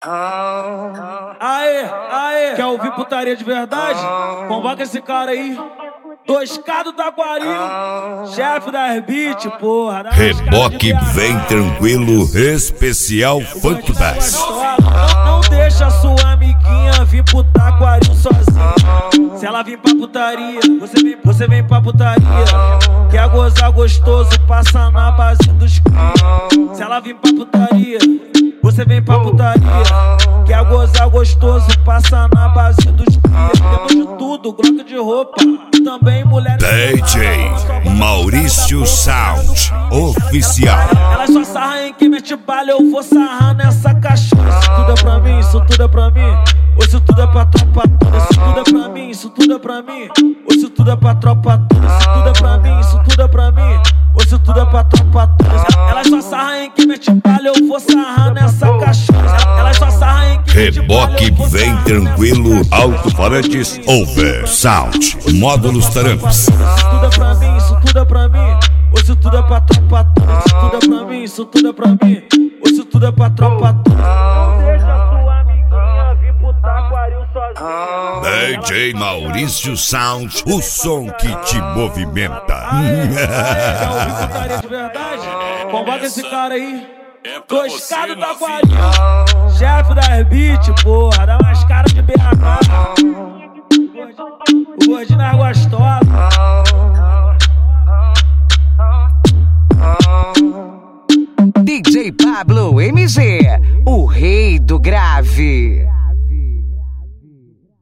Aê, quer ouvir putaria de verdade? Convoca esse cara aí. 2K do Taquari, chefe das beat, porra. Reboque vem tranquilo, especial Funk Bass. Não deixa sua amiguinha vir pro Taquari sozinha. Se ela vir pra putaria, você vem pra putaria. Quer gozar gostoso, passa na base dos cria. Se ela vir pra putaria, você vem pra putaria. Quer gozar gostoso, passa na base dos cria. Temos de tudo, glock de roupa, também mulher. DJ Maurício Sound Oficial. Ela só sarra em quem mete bala, eu vou sarrar nessa cachorra. Isso tudo é pra mim, isso tudo é pra mim. Isso tudo é pra tropa toda. Isso tudo é pra mim, isso tudo é pra mim. Isso tudo é pra tropa toda. Isso tudo é pra mim, isso tudo é pra mim. Isso tudo é pra tropa toda. Ela só sarra em quem mete bala, eu vou sarrar nessa cachorra. Ela só sarra em quem mete bala. Reboque vem tranquilo, alto-falantes, over, sound, módulos trampas. Isso tudo é pra mim, isso tudo é pra mim. Isso tudo é pra tropa toda. Isso tudo é pra mim, isso tudo é pra mim. Isso tudo é pra tropa toda. Não deixa sua amiguinha vir pro Taquari sozinha. DJ Maurício Sound, o som que te movimenta. Quer ouvir putaria de verdade? Convoca esse cara aí. 2K do Taquari, chefe das beat, porra. Dá umas caras de BH. O gordinho nas gostosas. DJ Pablo MG, o rei do grave.